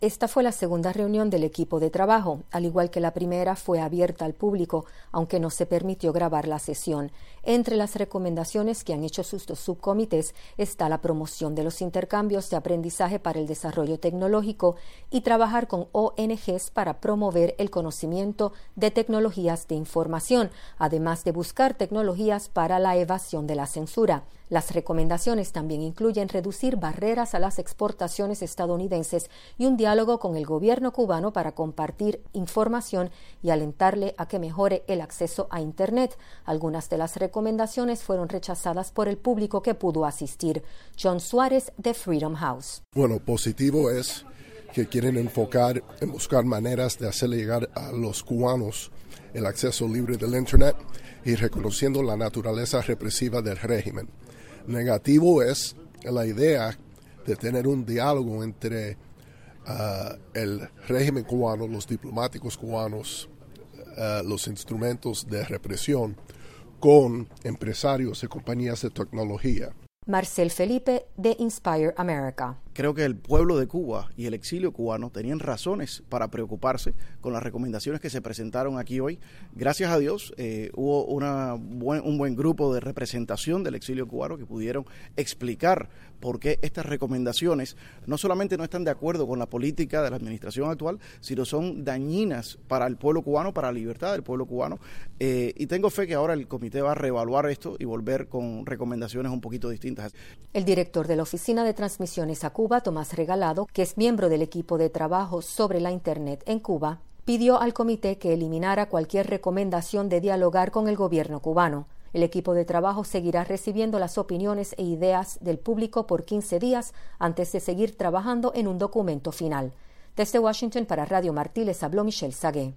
Esta fue la segunda reunión del equipo de trabajo. Al igual que la primera, fue abierta al público, aunque no se permitió grabar la sesión. Entre las recomendaciones que han hecho sus dos subcomités está la promoción de los intercambios de aprendizaje para el desarrollo tecnológico y trabajar con ONGs para promover el conocimiento de tecnologías de información, además de buscar tecnologías para la evasión de la censura. Las recomendaciones también incluyen reducir barreras a las exportaciones estadounidenses y un diálogo con el gobierno cubano para compartir información y alentarle a que mejore el acceso a Internet. Algunas de las recomendaciones fueron rechazadas por el público que pudo asistir. John Suárez, de Freedom House. Bueno, positivo es que quieren enfocar en buscar maneras de hacerle llegar a los cubanos el acceso libre del Internet y reconociendo la naturaleza represiva del régimen. Negativo es la idea de tener un diálogo entre el régimen cubano, los diplomáticos cubanos, los instrumentos de represión, con empresarios y compañías de tecnología. Marcel Felipe, de Inspire America. Creo que el pueblo de Cuba y el exilio cubano tenían razones para preocuparse con las recomendaciones que se presentaron aquí hoy. Gracias a Dios hubo un buen grupo de representación del exilio cubano que pudieron explicar por qué estas recomendaciones no solamente no están de acuerdo con la política de la administración actual, sino son dañinas para el pueblo cubano, para la libertad del pueblo cubano. Y tengo fe que ahora el comité va a reevaluar esto y volver con recomendaciones un poquito distintas. El director de la Oficina de Transmisiones a Cuba, Tomás Regalado, que es miembro del equipo de trabajo sobre la Internet en Cuba, pidió al comité que eliminara cualquier recomendación de dialogar con el gobierno cubano. El equipo de trabajo seguirá recibiendo las opiniones e ideas del público por 15 días antes de seguir trabajando en un documento final. Desde Washington para Radio Martí les habló Michelle Sagué.